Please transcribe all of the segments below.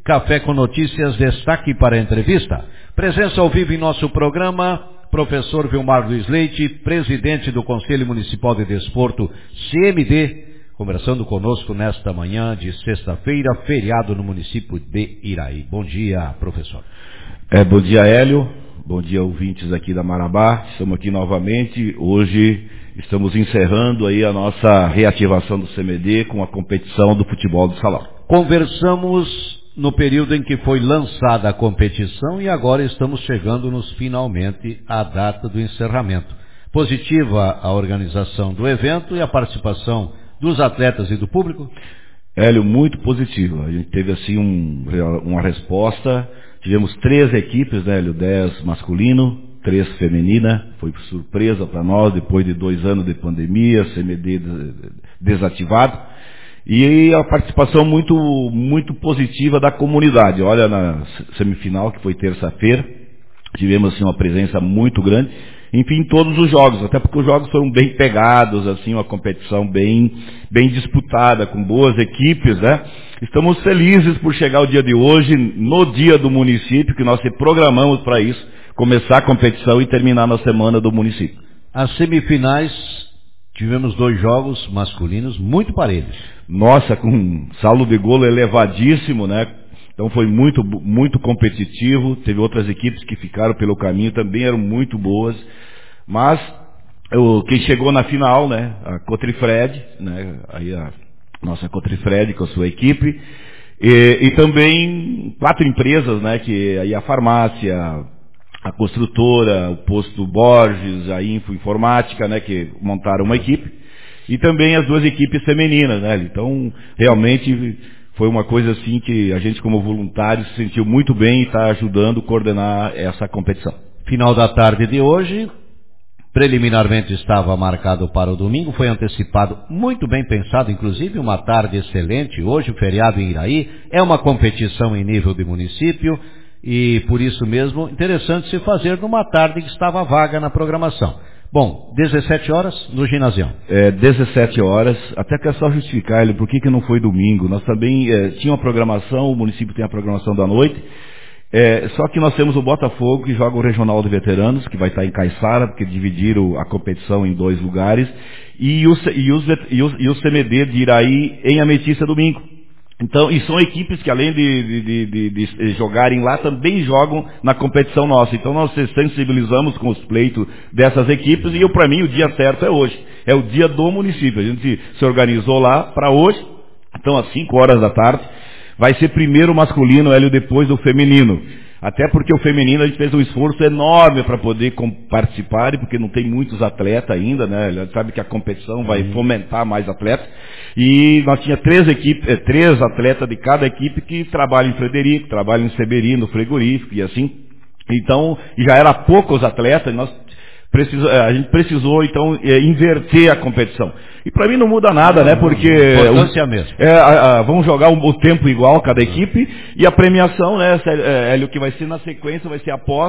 Café com Notícias, destaque para a entrevista. Presença ao vivo em nosso programa, professor Vilmar Luiz Leite, presidente do Conselho Municipal de Desporto, CMD, conversando conosco nesta manhã de sexta-feira, feriado no município de Iraí. Bom dia, professor. Bom dia, Hélio. Bom dia, ouvintes aqui da Marabá. Estamos aqui novamente. Hoje estamos encerrando aí a nossa reativação do CMD com a competição do futebol do salão. Conversamos no período em que foi lançada a competição e agora estamos chegando finalmente à data do encerramento. Positiva a organização do evento e a participação dos atletas e do público? Hélio, muito positivo. A gente teve assim uma resposta. Tivemos 3 equipes, né, Hélio? 10 masculino, 3 feminina. Foi surpresa para nós, depois de 2 anos de pandemia, CMD desativado. E a participação muito positiva da comunidade. Olha, na semifinal, que foi terça-feira, tivemos assim, uma presença muito grande. Enfim, todos os jogos, até porque os jogos foram bem pegados, assim, uma competição bem disputada, com boas equipes, né? Estamos felizes por chegar o dia de hoje, no dia do município, que nós se programamos para isso, começar a competição e terminar na semana do município. As semifinais, tivemos 2 jogos masculinos muito parelhos. Nossa, com saldo de golo elevadíssimo, né? Então foi muito competitivo. Teve outras equipes que ficaram pelo caminho, também eram muito boas. Mas quem chegou na final, né? A Cotrifred, né? Aí a nossa Cotrifred com a sua equipe. E também 4 empresas, né? Que aí a farmácia, a construtora, o posto Borges, a Info Informática, né? Que montaram uma equipe. E também as 2 equipes femininas, né? Então, realmente foi uma coisa assim que a gente como voluntário se sentiu muito bem e está ajudando a coordenar essa competição. Final da tarde de hoje, preliminarmente estava marcado para o domingo, foi antecipado, muito bem pensado, inclusive uma tarde excelente, hoje o feriado em Iraí, é uma competição em nível de município e por isso mesmo interessante se fazer numa tarde que estava vaga na programação. Bom, 17 horas no ginásio. 17 horas, até que é só justificar ele, por que não foi domingo. Nós também tinha uma programação, o município tem a programação da noite, só que nós temos o Botafogo, que joga o Regional de Veteranos, que vai estar em Caiçara, porque dividiram a competição em 2 lugares, e o CMD de Iraí em Ametista domingo. Então, e são equipes que além de jogarem lá, também jogam na competição nossa. Então nós se sensibilizamos com os pleitos dessas equipes e para mim o dia certo é hoje. É o dia do município. A gente se organizou lá para hoje. Então às 5 horas da tarde vai ser primeiro o masculino, Hélio, depois o feminino. Até porque o feminino a gente fez um esforço enorme para poder participar, porque não tem muitos atletas ainda, né? A gente sabe que a competição vai fomentar mais atletas. E nós tínhamos 3 atletas de cada equipe que trabalham em Frederico, trabalham em Severino, frigorífico e assim. Então, já era poucos atletas, a gente precisou então inverter a competição. E para mim não muda nada, né? Porque vamos jogar o tempo igual cada equipe e a premiação, né? Hélio, que vai ser na sequência, vai ser após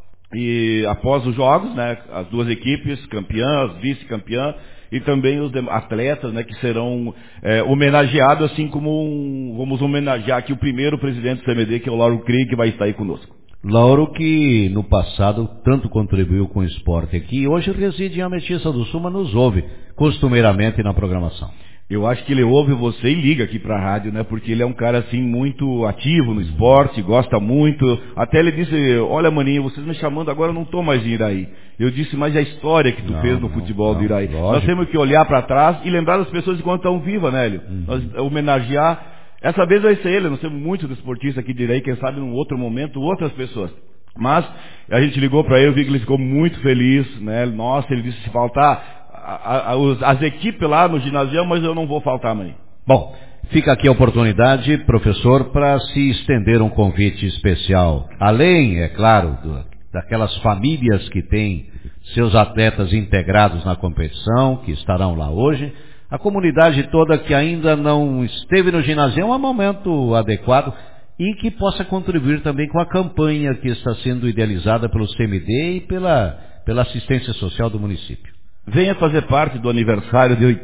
os jogos, né? As 2 equipes, campeãs, vice-campeã e também os atletas, né? Que serão homenageados, assim como vamos homenagear aqui o primeiro presidente do CMD, que é o Lauro Krieg, que vai estar aí conosco. Lauro, que no passado tanto contribuiu com o esporte aqui e hoje reside em Ametista do Sul, mas nos ouve costumeiramente na programação. Eu acho que ele ouve você e liga aqui para a rádio, né? Porque ele é um cara assim muito ativo no esporte, gosta muito. Até ele disse, olha maninho, vocês me chamando agora eu não estou mais em Iraí. Eu disse, mas a história que tu fez no futebol do Iraí. Lógico. Nós temos que olhar para trás e lembrar das pessoas enquanto estão vivas, né, Hélio? Nós homenagear. Essa vez vai ser ele, nós temos muitos desportistas aqui de Iraí, quem sabe num outro momento, outras pessoas. Mas a gente ligou para ele, eu vi que ele ficou muito feliz, né? Nossa, ele disse, se faltar as equipes lá no ginásio, mas eu não vou faltar, mãe. Bom, fica aqui a oportunidade, professor, para se estender um convite especial. Além, é claro, daquelas famílias que têm seus atletas integrados na competição, que estarão lá hoje, a comunidade toda que ainda não esteve no ginásio é um momento adequado e que possa contribuir também com a campanha que está sendo idealizada pelo CMD e pela assistência social do município. venha fazer parte do aniversário de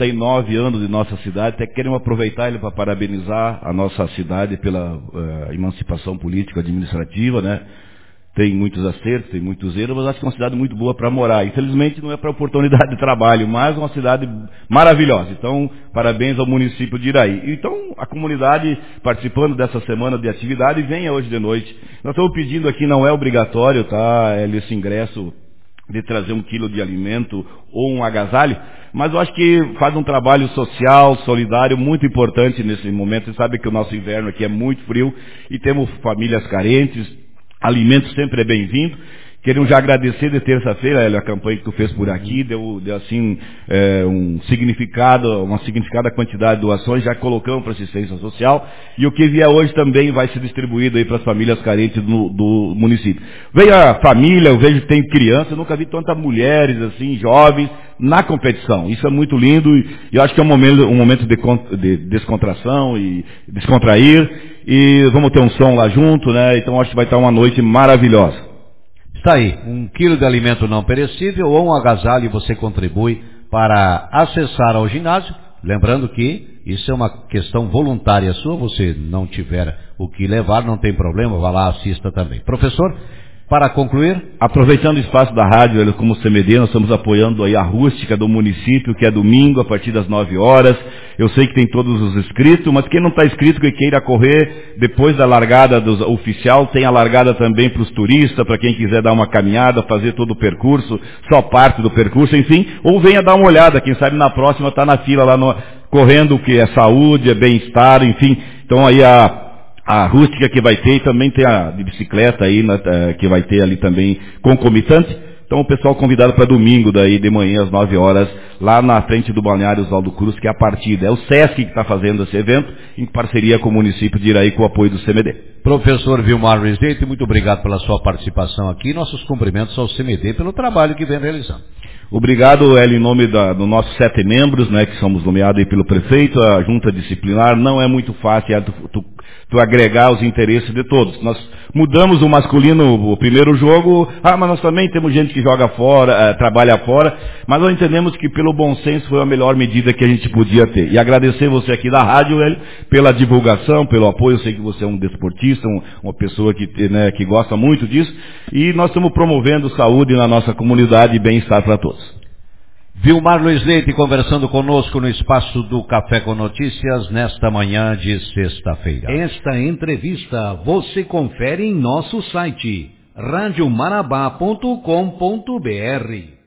89 anos de nossa cidade. Até queremos aproveitar ele para parabenizar a nossa cidade pela emancipação política administrativa, né? Tem muitos acertos, tem muitos erros, mas acho que é uma cidade muito boa para morar. Infelizmente não é para oportunidade de trabalho, mas uma cidade maravilhosa. Então, parabéns ao município de Iraí. Então, a comunidade participando dessa semana de atividade, venha hoje de noite. Nós estamos pedindo aqui, não é obrigatório, tá? Esse ingresso de trazer 1 quilo de alimento ou um agasalho, mas eu acho que faz um trabalho social, solidário, muito importante nesse momento. Você sabe que o nosso inverno aqui é muito frio e temos famílias carentes. Alimento sempre é bem-vindo. Queremos já agradecer de terça-feira, a campanha que tu fez por aqui, deu assim, uma significada quantidade de doações, já colocamos para assistência social, e o que vier hoje também vai ser distribuído aí para as famílias carentes do município. Veio a família, eu vejo que tem criança, eu nunca vi tantas mulheres, assim, jovens, na competição. Isso é muito lindo, e eu acho que é um momento de descontração e descontrair, e vamos ter um som lá junto, né? Então acho que vai estar uma noite maravilhosa. Está aí, 1 quilo de alimento não perecível ou um agasalho, e você contribui para acessar ao ginásio. Lembrando que isso é uma questão voluntária sua, você não tiver o que levar, não tem problema, vá lá, assista também. Professor, para concluir, aproveitando o espaço da rádio, como CMD, nós estamos apoiando aí a rústica do município, que é domingo, a partir das 9 horas. Eu sei que tem todos os inscritos, mas quem não está inscrito que queira correr, depois da largada oficial, tem a largada também para os turistas, para quem quiser dar uma caminhada, fazer todo o percurso, só parte do percurso, enfim, ou venha dar uma olhada, quem sabe na próxima está na fila lá correndo, que é saúde, é bem-estar, enfim. Então aí a rústica que vai ter, e também tem a de bicicleta aí, que vai ter ali também concomitante. Então o pessoal convidado para domingo, daí de manhã às 9 horas, lá na frente do Balneário Oswaldo Cruz, que é a partida. É o SESC que está fazendo esse evento, em parceria com o município de Iraí, com o apoio do CMD. Professor Vilmar Rezende, muito obrigado pela sua participação aqui. Nossos cumprimentos ao CMD pelo trabalho que vem realizando. Obrigado, Hélio, em nome dos nossos 7 membros, né, que somos nomeados aí pelo prefeito. A junta disciplinar não é muito fácil tu agregar os interesses de todos. Nós mudamos o masculino, o primeiro jogo, mas nós também temos gente que joga fora, trabalha fora, mas nós entendemos que pelo bom senso foi a melhor medida que a gente podia ter. E agradecer você aqui da rádio, Hélio, pela divulgação, pelo apoio. Eu sei que você é um desportista, uma pessoa que gosta muito disso, e nós estamos promovendo saúde na nossa comunidade e bem-estar para todos. Vilmar Luiz Leite conversando conosco no espaço do Café com Notícias nesta manhã de sexta-feira. Esta entrevista você confere em nosso site radiomarabá.com.br.